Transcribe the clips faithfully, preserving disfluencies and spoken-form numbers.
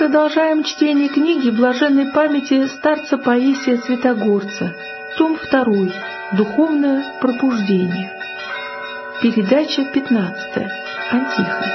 продолжаем чтение книги блаженной памяти старца Паисия Святогорца, том второй, «Духовное пробуждение». Передача пятнадцатая. Антихрист.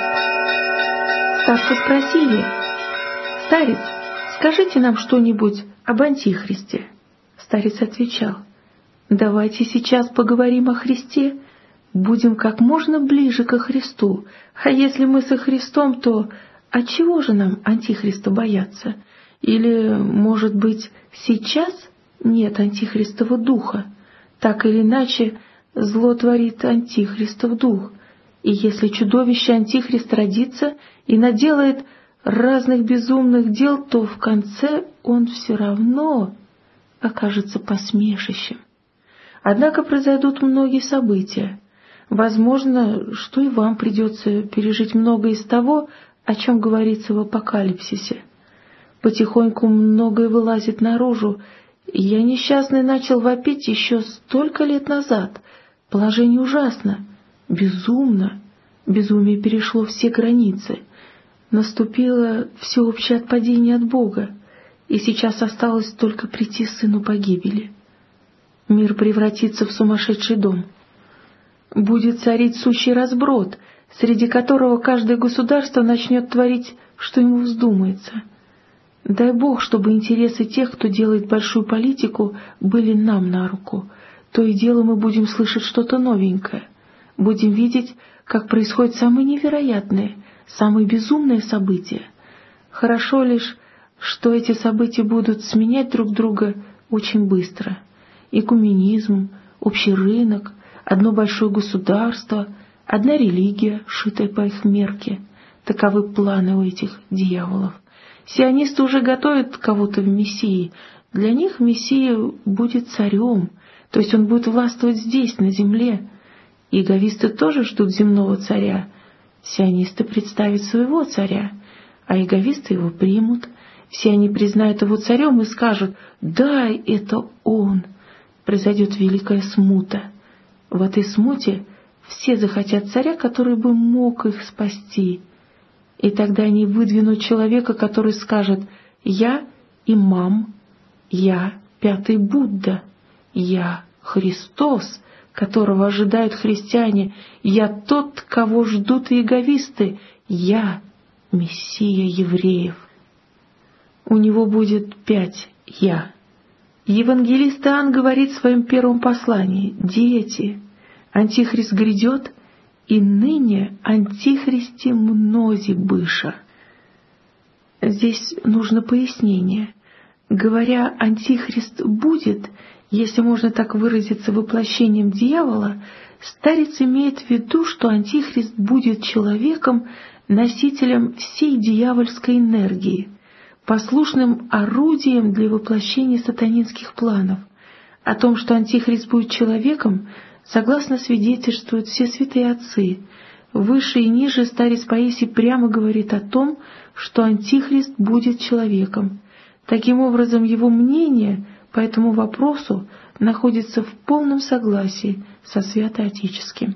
Старца спросили: «Старец, скажите нам что-нибудь об Антихристе». Старец отвечал: «Давайте сейчас поговорим о Христе, будем как можно ближе ко Христу, а если мы со Христом, то отчего же нам Антихриста бояться? Или, может быть, сейчас нет Антихристова духа? Так или иначе, зло творит Антихристов дух, и если чудовище Антихрист родится и наделает разных безумных дел, то в конце он все равно окажется посмешищем. Однако произойдут многие события. Возможно, что и вам придется пережить многое из того, о чем говорится в Апокалипсисе. Потихоньку многое вылазит наружу. Я несчастный начал вопить еще столько лет назад. Положение ужасно, безумно. Безумие перешло все границы. Наступило всеобщее отпадение от Бога, и сейчас осталось только прийти сыну погибели. Мир превратится в сумасшедший дом. Будет царить сущий разброд, среди которого каждое государство начнет творить, что ему вздумается. Дай Бог, чтобы интересы тех, кто делает большую политику, были нам на руку. То и дело мы будем слышать что-то новенькое. Будем видеть, как происходят самые невероятные, самые безумные события. Хорошо лишь, что эти события будут сменять друг друга очень быстро. Экуменизм, общий рынок, одно большое государство, одна религия, шитая по их мерке. Таковы планы у этих дьяволов. Сионисты уже готовят кого-то в Мессии. Для них Мессия будет царем, то есть он будет властвовать здесь, на земле. Иеговисты тоже ждут земного царя. Сионисты представят своего царя, а иеговисты его примут. Все они признают его царем и скажут: «Да, это он». Произойдет великая смута. В этой смуте все захотят царя, который бы мог их спасти. И тогда они выдвинут человека, который скажет: «Я имам, я пятый Будда, я Христос, которого ожидают христиане, я тот, кого ждут иеговисты, я Мессия евреев». У него будет пять «я». Евангелист Иоанн говорит в своем первом послании: «Дети, Антихрист грядет, и ныне Антихристи мнози быша». Здесь нужно пояснение. Говоря «Антихрист будет», если можно так выразиться, воплощением дьявола, старец имеет в виду, что Антихрист будет человеком, носителем всей дьявольской энергии, послушным орудием для воплощения сатанинских планов. О том, что Антихрист будет человеком, согласно свидетельствуют все святые отцы. Выше и ниже старец Паисий прямо говорит о том, что Антихрист будет человеком. Таким образом, его мнение по этому вопросу находится в полном согласии со святоотеческим.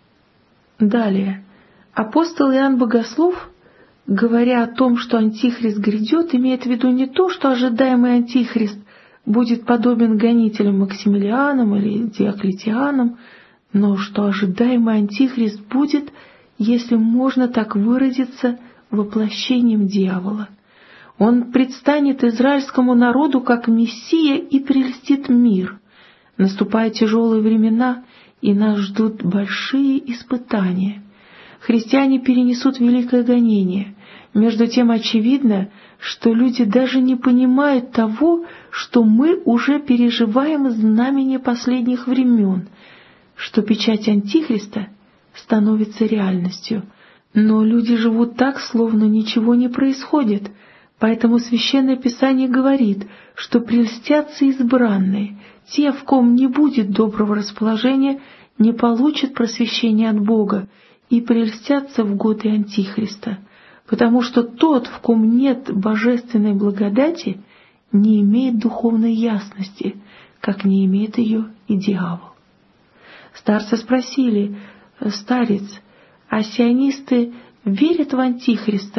Далее. Апостол Иоанн Богослов, говоря о том, что Антихрист грядет, имеет в виду не то, что ожидаемый Антихрист будет подобен гонителям Максимилианам или Диоклетианам, но что ожидаемый Антихрист будет, если можно так выразиться, воплощением дьявола. Он предстанет израильскому народу как Мессия и прельстит мир. Наступают тяжелые времена, и нас ждут большие испытания. Христиане перенесут великое гонение. Между тем очевидно, что люди даже не понимают того, что мы уже переживаем знамение последних времен, что печать Антихриста становится реальностью. Но люди живут так, словно ничего не происходит. Поэтому Священное Писание говорит, что прельстятся избранные, те, в ком не будет доброго расположения, не получат просвещения от Бога и прельстятся в годы Антихриста, потому что тот, в ком нет божественной благодати, не имеет духовной ясности, как не имеет ее и дьявол. Старцы спросили: «Старец, а сионисты верят в Антихриста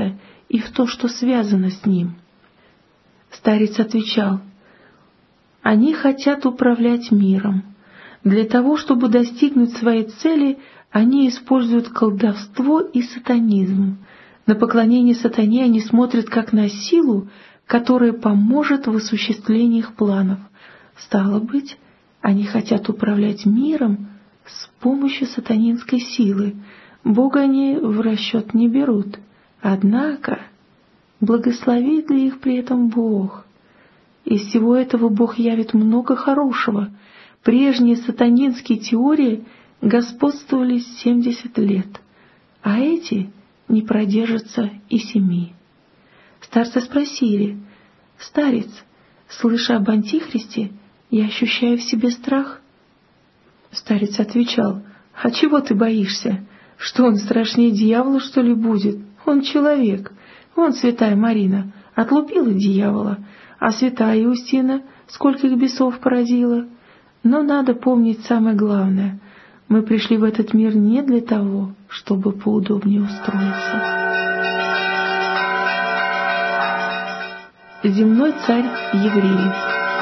и в то, что связано с ним. Старец отвечал: они хотят управлять миром. Для того, чтобы достигнуть своей цели, они используют колдовство и сатанизм. На поклонение сатане они смотрят как на силу, которая поможет в осуществлении их планов. Стало быть, они хотят управлять миром с помощью сатанинской силы. Бога они в расчет не берут. Однако, благословит ли их при этом Бог? Из всего этого Бог явит много хорошего. Прежние сатанинские теории господствовали семьдесят лет, а эти не продержатся и семи. Старцы спросили: «Старец, слыша об Антихристе, я ощущаю в себе страх». Старец отвечал: «А чего ты боишься? Что он страшнее дьявола, что ли, будет? Он человек. Вон святая Марина отлупила дьявола, а святая Иустина скольких бесов породила. Но надо помнить самое главное. Мы пришли в этот мир не для того, чтобы поудобнее устроиться». Земной царь евреев.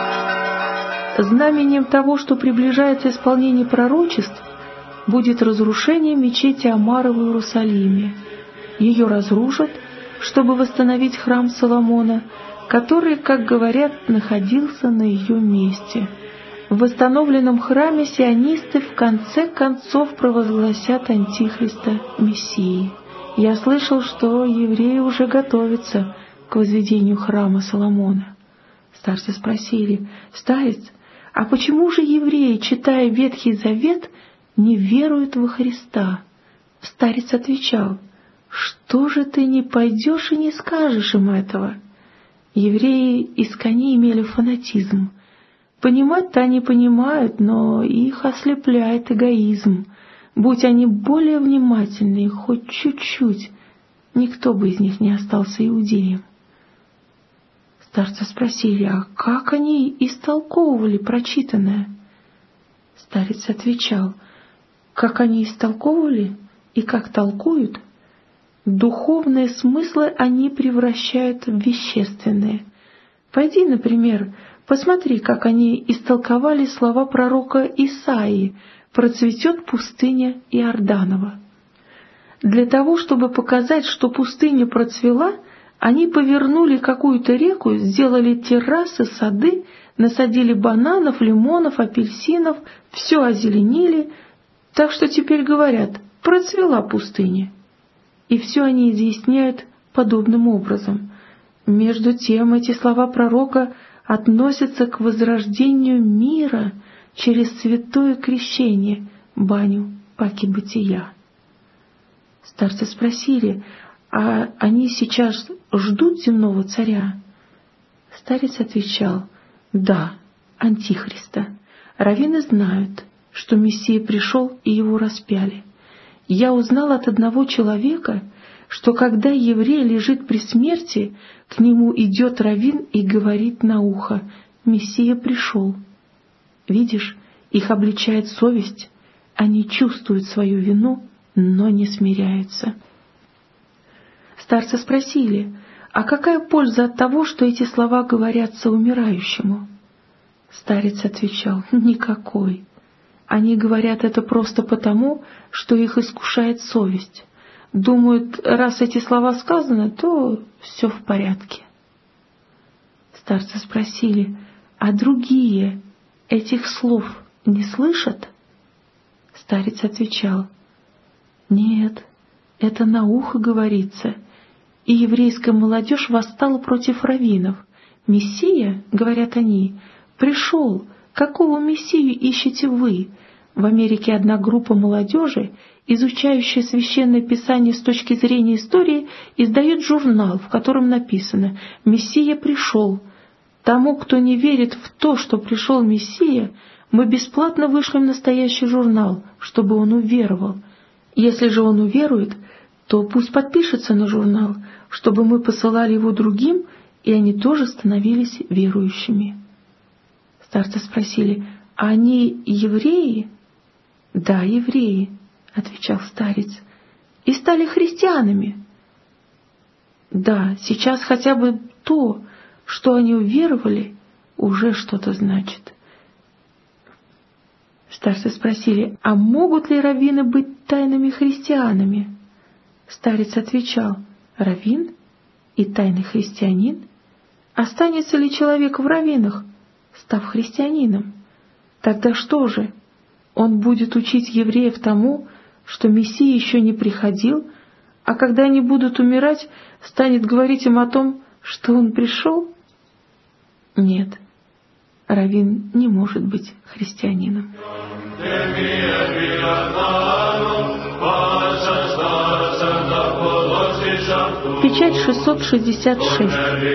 Знаменем того, что приближается исполнение пророчеств, будет разрушение мечети Омара в Иерусалиме. Ее разрушат, чтобы восстановить храм Соломона, который, как говорят, находился на ее месте. В восстановленном храме сионисты в конце концов провозгласят Антихриста Мессией. Я слышал, что евреи уже готовятся к возведению храма Соломона. Старцы спросили: «Старец, а почему же евреи, читая Ветхий Завет, не веруют во Христа?» Старец отвечал: «Что же ты не пойдешь и не скажешь им этого?» Евреи искони имели фанатизм. Понимать-то они понимают, но их ослепляет эгоизм. Будь они более внимательны, хоть чуть-чуть, никто бы из них не остался иудеем. Старцы спросили: «А как они истолковывали прочитанное?» Старец отвечал: «Как они истолковывали и как толкуют, духовные смыслы они превращают в вещественные. Пойди, например, посмотри, как они истолковали слова пророка Исаии: «Процветет пустыня Иорданова». Для того, чтобы показать, что пустыня процвела, они повернули какую-то реку, сделали террасы, сады, насадили бананов, лимонов, апельсинов, все озеленили, так что теперь говорят: «Процвела пустыня». И все они изъясняют подобным образом. Между тем эти слова пророка относятся к возрождению мира через святое крещение, баню паки бытия. Старцы спросили: «А они сейчас ждут земного царя?» Старец отвечал: «Да, Антихриста. Раввины знают, что Мессия пришел и его распяли. Я узнал от одного человека, что когда еврей лежит при смерти, к нему идет раввин и говорит на ухо: Мессия пришел. Видишь, их обличает совесть, они чувствуют свою вину, но не смиряются». Старцы спросили: «А какая польза от того, что эти слова говорятся умирающему?» Старец отвечал: «Никакой. Они говорят это просто потому, что их искушает совесть. Думают, раз эти слова сказаны, то все в порядке». Старцы спросили: «А другие этих слов не слышат?» Старец отвечал: «Нет, это на ухо говорится». И еврейская молодежь восстала против раввинов. «Мессия, — говорят они, — пришел. Какого Мессию ищете вы?» В Америке одна группа молодежи, изучающая Священное Писание с точки зрения истории, издает журнал, в котором написано: «Мессия пришел. Тому, кто не верит в то, что пришел Мессия, мы бесплатно вышлем настоящий журнал, чтобы он уверовал. Если же он уверует, то пусть подпишется на журнал, чтобы мы посылали его другим, и они тоже становились верующими». Старцы спросили: «А они евреи?» «Да, евреи», — отвечал старец, — «и стали христианами». Да, сейчас хотя бы то, что они уверовали, уже что-то значит. Старцы спросили, а могут ли раввины быть тайными христианами? Старец отвечал, раввин и тайный христианин? Останется ли человек в раввинах, став христианином? Тогда что же? Он будет учить евреев тому, что Мессия еще не приходил, а когда они будут умирать, станет говорить им о том, что он пришел? Нет, раввин не может быть христианином. Печать шестьсот шестьдесят шесть.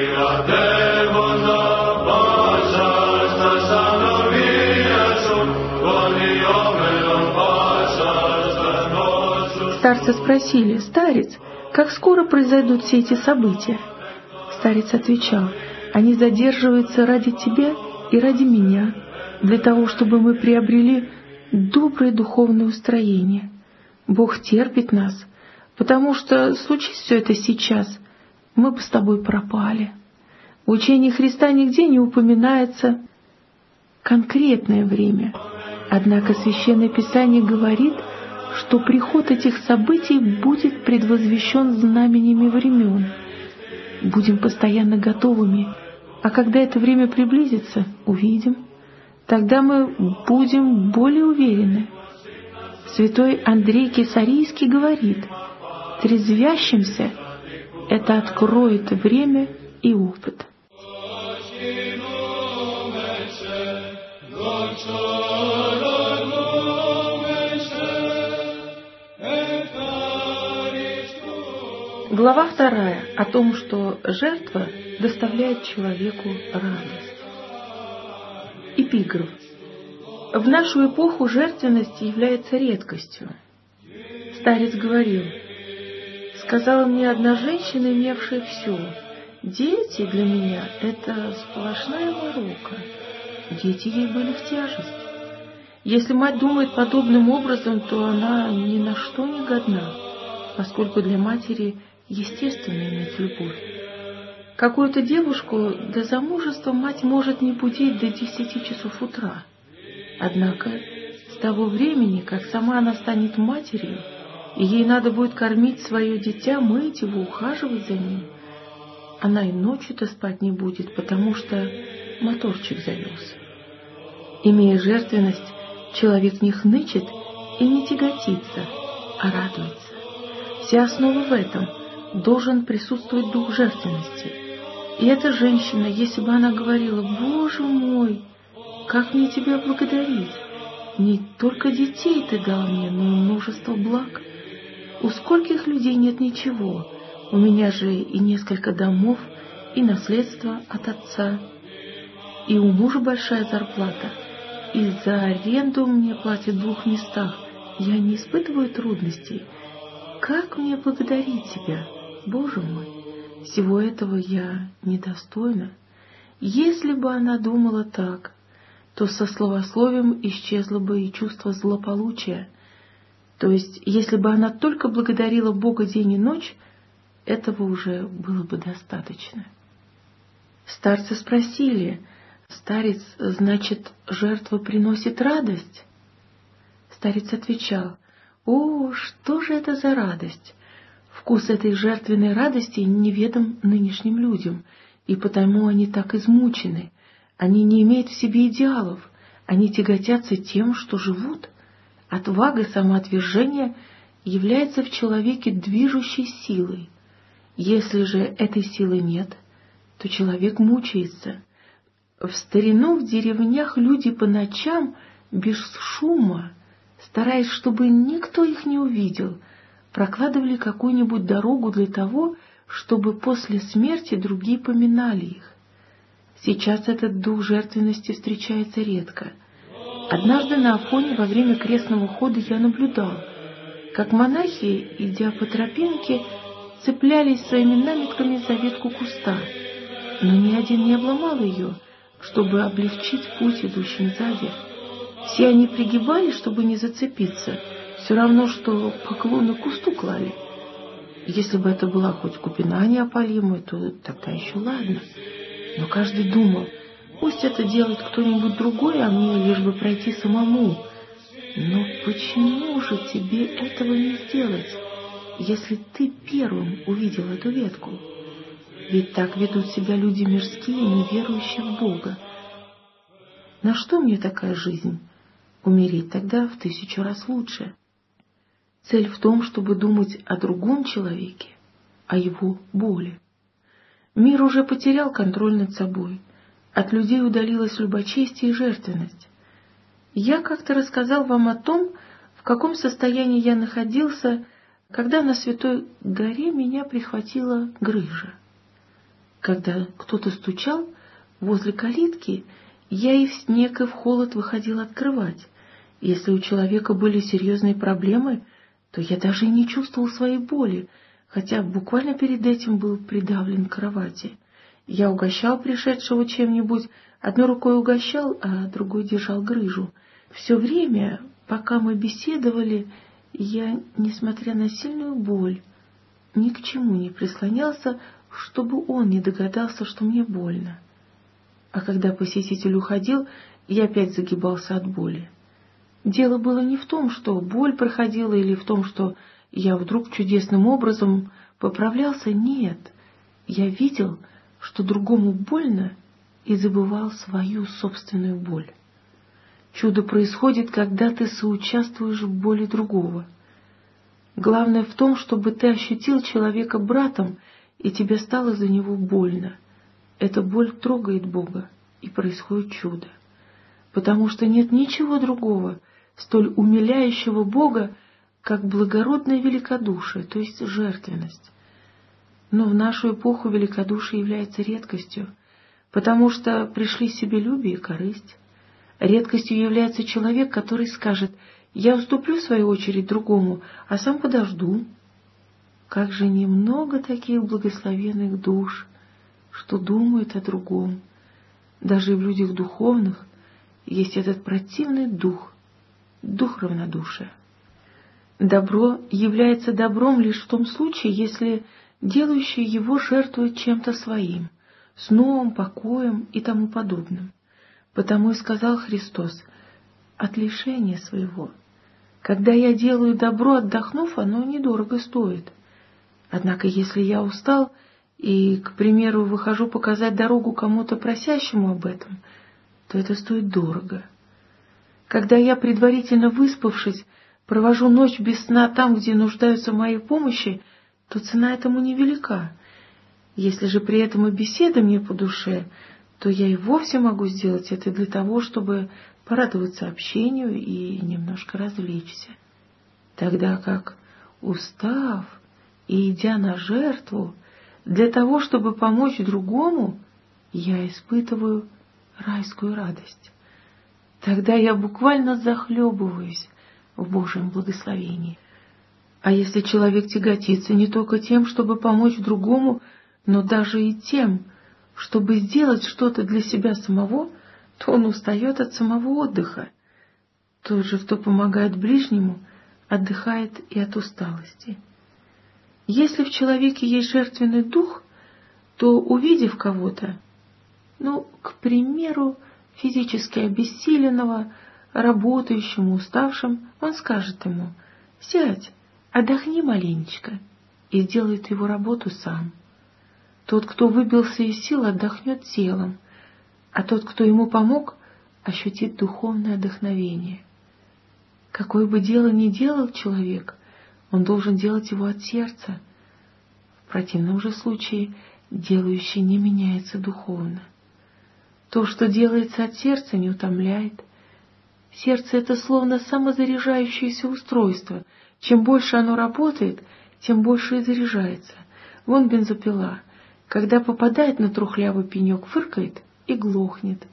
Старцы спросили, старец, как скоро произойдут все эти события? Старец отвечал, они задерживаются ради тебя и ради меня, для того, чтобы мы приобрели доброе духовное устроение. Бог терпит нас, потому что, случись все это сейчас, мы бы с тобой пропали. В учении Христа нигде не упоминается конкретное время, однако Священное Писание говорит, что приход этих событий будет предвозвещен знамениями времен. Будем постоянно готовыми, а когда это время приблизится, увидим. Тогда мы будем более уверены. Святой Андрей Кесарийский говорит, трезвящимся это откроет время и опыт. Глава вторая о том, что жертва доставляет человеку радость. Эпиграф. В нашу эпоху жертвенность является редкостью. Старец говорил, сказала мне одна женщина, имевшая все, дети для меня — это сплошная морока. Дети ей были в тяжесть. Если мать думает подобным образом, то она ни на что не годна, поскольку для матери естественно иметь любовь. Какую-то девушку до замужества мать может не будить до десяти часов утра. Однако с того времени, как сама она станет матерью, и ей надо будет кормить свое дитя, мыть его, ухаживать за ним, она и ночью-то спать не будет, потому что моторчик завелся. Имея жертвенность, человек не хнычет и не тяготится, а радуется. Вся основа в этом. Должен присутствовать дух жертвенности. И эта женщина, если бы она говорила, «Боже мой, как мне тебя благодарить? Не только детей ты дал мне, но и множество благ. У скольких людей нет ничего, у меня же и несколько домов, и наследство от отца, и у мужа большая зарплата, и за аренду мне платят в двух местах, я не испытываю трудностей. Как мне благодарить тебя, Боже мой? Всего этого я недостойна». Если бы она думала так, то со словословием исчезло бы и чувство злополучия. То есть, если бы она только благодарила Бога день и ночь, этого уже было бы достаточно. Старцы спросили, старец, значит, жертва приносит радость? Старец отвечал, о, что же это за радость? Вкус этой жертвенной радости неведом нынешним людям, и потому они так измучены. Они не имеют в себе идеалов, они тяготятся тем, что живут. Отвага, самоотвержение является в человеке движущей силой. Если же этой силы нет, то человек мучается. В старину в деревнях люди по ночам без шума, стараясь, чтобы никто их не увидел, прокладывали какую-нибудь дорогу для того, чтобы после смерти другие поминали их. Сейчас этот дух жертвенности встречается редко. Однажды на Афоне во время крестного хода я наблюдал, как монахи, идя по тропинке, цеплялись своими намитками за ветку куста, но ни один не обломал ее, чтобы облегчить путь идущим сзади. Все они пригибались, чтобы не зацепиться, все равно, что поклоны кусту клали. Если бы это была хоть купина неопалимая, то тогда еще ладно. Но каждый думал, пусть это делает кто-нибудь другой, а мне лишь бы пройти самому. Но почему же тебе этого не сделать, если ты первым увидел эту ветку? Ведь так ведут себя люди мирские, не верующие в Бога. На что мне такая жизнь? Умереть тогда в тысячу раз лучше. Цель в том, чтобы думать о другом человеке, о его боли. Мир уже потерял контроль над собой. От людей удалилась любочестие и жертвенность. Я как-то рассказал вам о том, в каком состоянии я находился, когда на Святой горе меня прихватила грыжа. Когда кто-то стучал возле калитки, я и в снег, и в холод выходил открывать. Если у человека были серьезные проблемы, то я даже и не чувствовал своей боли, хотя буквально перед этим был придавлен к кровати. Я угощал пришедшего чем-нибудь, одной рукой угощал, а другой держал грыжу. Все время, пока мы беседовали, я, несмотря на сильную боль, ни к чему не прислонялся, чтобы он не догадался, что мне больно. А когда посетитель уходил, я опять загибался от боли. Дело было не в том, что боль проходила, или в том, что я вдруг чудесным образом поправлялся. Нет, я видел, что другому больно, и забывал свою собственную боль. Чудо происходит, когда ты соучаствуешь в боли другого. Главное в том, чтобы ты ощутил человека братом, и тебе стало за него больно. Эта боль трогает Бога, и происходит чудо. Потому что нет ничего другого, столь умиляющего Бога, как благородное великодушие, то есть жертвенность. Но в нашу эпоху великодушие является редкостью, потому что пришли себелюбие и корысть. Редкостью является человек, который скажет: «Я уступлю в свою очередь другому, а сам подожду». Как же немного таких благословенных душ, что думают о другом. Даже и в людях духовных есть этот противный дух, дух равнодушия. Добро является добром лишь в том случае, если делающий его жертвует чем-то своим, сном, покоем и тому подобным. Потому и сказал Христос: от лишения своего. Когда я делаю добро, отдохнув, оно недорого стоит. Однако если я устал и, к примеру, выхожу показать дорогу кому-то просящему об этом, то это стоит дорого. Когда я, предварительно выспавшись, провожу ночь без сна там, где нуждаются в моей помощи, то цена этому невелика. Если же при этом и беседа мне по душе, то я и вовсе могу сделать это для того, чтобы порадоваться общению и немножко развлечься. Тогда как, устав и идя на жертву, для того, чтобы помочь другому, я испытываю райскую радость. Тогда я буквально захлебываюсь в Божьем благословении. А если человек тяготится не только тем, чтобы помочь другому, но даже и тем, чтобы сделать что-то для себя самого, то он устает от самого отдыха. Тот же, кто помогает ближнему, отдыхает и от усталости. Если в человеке есть жертвенный дух, то, увидев кого-то, ну, к примеру, физически обессиленного, работающему, уставшим, он скажет ему: «Сядь, отдохни маленечко», и сделает его работу сам. Тот, кто выбился из сил, отдохнет телом, а тот, кто ему помог, ощутит духовное вдохновение. Какое бы дело ни делал человек, он должен делать его от сердца. В противном же случае делающий не меняется духовно. То, что делается от сердца, не утомляет. Сердце — это словно самозаряжающееся устройство. Чем больше оно работает, тем больше и заряжается. Вон бензопила. Когда попадает на трухлявый пенек, фыркает и глохнет.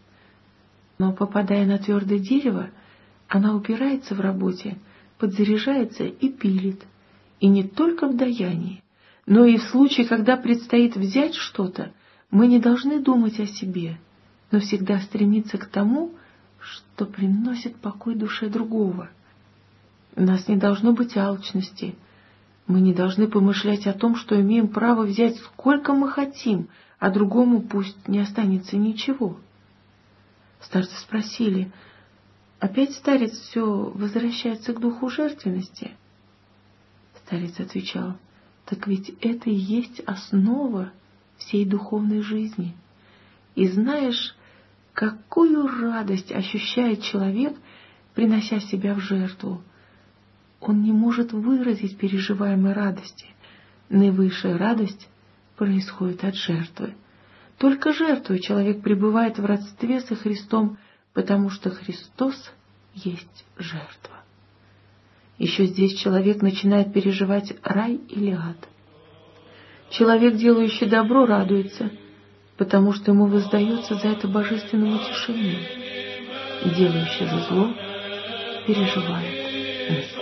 Но попадая на твердое дерево, она упирается в работе, подзаряжается и пилит. И не только в даянии, но и в случае, когда предстоит взять что-то, мы не должны думать о себе, но всегда стремиться к тому, что приносит покой душе другого. У нас не должно быть алчности. Мы не должны помышлять о том, что имеем право взять сколько мы хотим, а другому пусть не останется ничего. Старцы спросили: опять старец все возвращается к духу жертвенности? Старец отвечал: так ведь это и есть основа всей духовной жизни. И знаешь, какую радость ощущает человек, принося себя в жертву? Он не может выразить переживаемой радости. Наивысшая радость происходит от жертвы. Только жертвой человек пребывает в родстве со Христом, потому что Христос есть жертва. Еще здесь человек начинает переживать рай или ад. Человек, делающий добро, радуется, потому что ему воздается за это божественное утешение. Делающий же зло переживает муку.